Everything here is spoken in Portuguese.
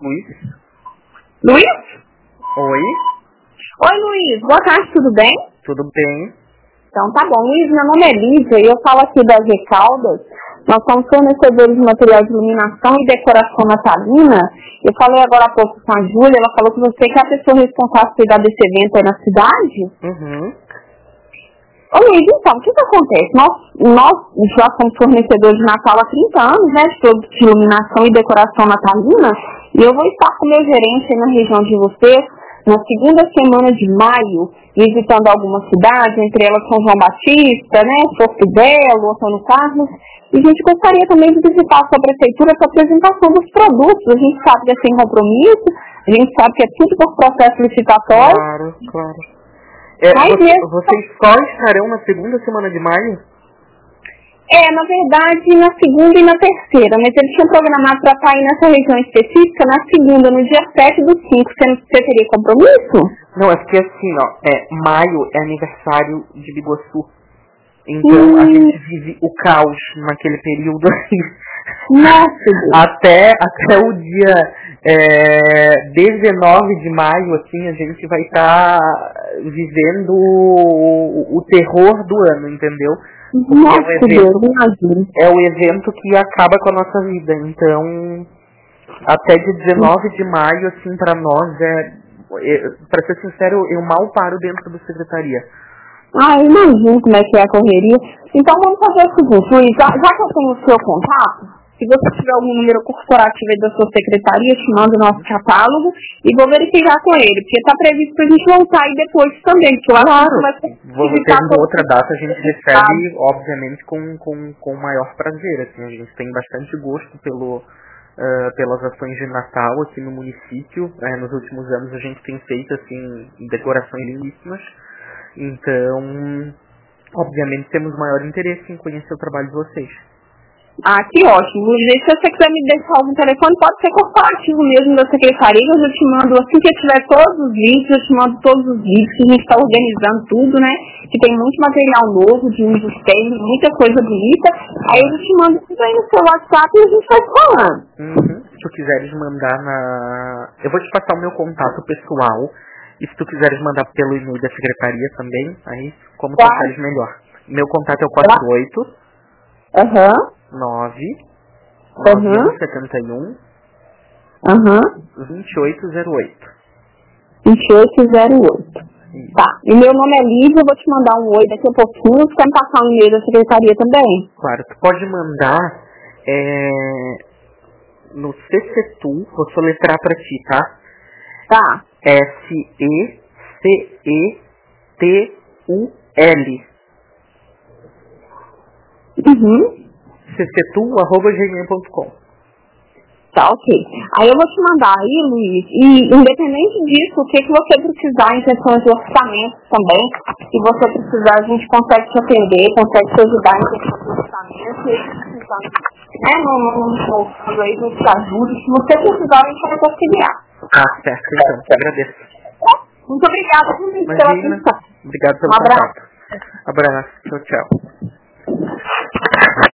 Luiz. Luiz? Oi. Oi, Luiz. Boa tarde, tudo bem? Tudo bem. Então tá bom. Luiz, meu nome é Lídia e eu falo aqui da G Caldas. Nós somos fornecedores de material de iluminação e decoração natalina. Eu falei agora há pouco com a Júlia, ela falou que você que é a pessoa responsável por cuidar desse evento aí na cidade. Ô Luiz, então, o que acontece? Nós já somos fornecedores de Natal há 30 anos, né, de produtos de iluminação e decoração natalina, e eu vou estar com o meu gerente aí na região de vocês, na segunda semana de maio, visitando algumas cidades, entre elas São João Batista, né, Porto Belo, Antônio Carlos, e a gente gostaria também de visitar a sua prefeitura para a apresentação dos produtos. A gente sabe que é sem compromisso, a gente sabe que é tudo por processo licitatório. Claro. Vocês só estarão na segunda semana de maio? Na verdade, na segunda e na terceira, mas eles tinham programado para estar aí nessa região específica na segunda, no dia 7/5. Você teria compromisso? Não, é porque assim, maio é aniversário de Biguaçu. Então a gente vive o caos naquele período aí. Nossa! até o dia 19 de maio, assim, a gente vai estar vivendo o terror do ano, entendeu? Porque é o evento que acaba com a nossa vida. Então, até dia 19 de maio, assim, pra nós, pra ser sincero, eu mal paro dentro da secretaria. Eu imagino como é que é a correria. Então vamos fazer o seguinte, Luiz, já que eu tenho o seu contato, se você tiver algum número corporativo aí da sua secretaria, te manda o nosso catálogo e vou verificar com ele, porque está previsto para a gente voltar aí depois também, que eu acho que vai tendo outra data, a gente recebe, obviamente, com o maior prazer. Assim, a gente tem bastante gosto pelas ações de Natal aqui no município. Nos últimos anos a gente tem feito assim, decorações lindíssimas. Então, obviamente, temos maior interesse em conhecer o trabalho de vocês. Que ótimo. Se você quiser me deixar algum telefone, pode ser corporativo mesmo da secretaria, eu já te mando, assim que eu tiver todos os vídeos, eu te mando todos os vídeos, que a gente está organizando tudo, né? Que tem muito material novo, de uso externo, muita coisa bonita. Aí eu já te mando tudo aí no seu WhatsApp e a gente vai falando. Se tu quiseres mandar eu vou te passar o meu contato pessoal. E se tu quiseres mandar pelo e-mail da secretaria também, aí como tu achares melhor. Meu contato é o 48 9 9171 2808. 2808. Tá. E meu nome é Lídia, eu vou te mandar um oi daqui a pouquinho. Você quer me passar um e-mail da secretaria também? Claro, tu pode mandar no CCTUL, vou soletrar pra ti, tá? Tá. SECETUL ccetul@gmail.com. Tá, ok. Aí eu vou te mandar aí, Luiz, e independente disso, o que você precisar em questão de orçamento também, se você precisar, a gente consegue te atender, consegue te ajudar em questão de orçamento, e precisando, no aí, a gente te ajuda, se você precisar, a gente vai auxiliar. Certo, então, te agradeço. Muito obrigada pela atenção. Obrigado pelo contato. Abraço, tchau.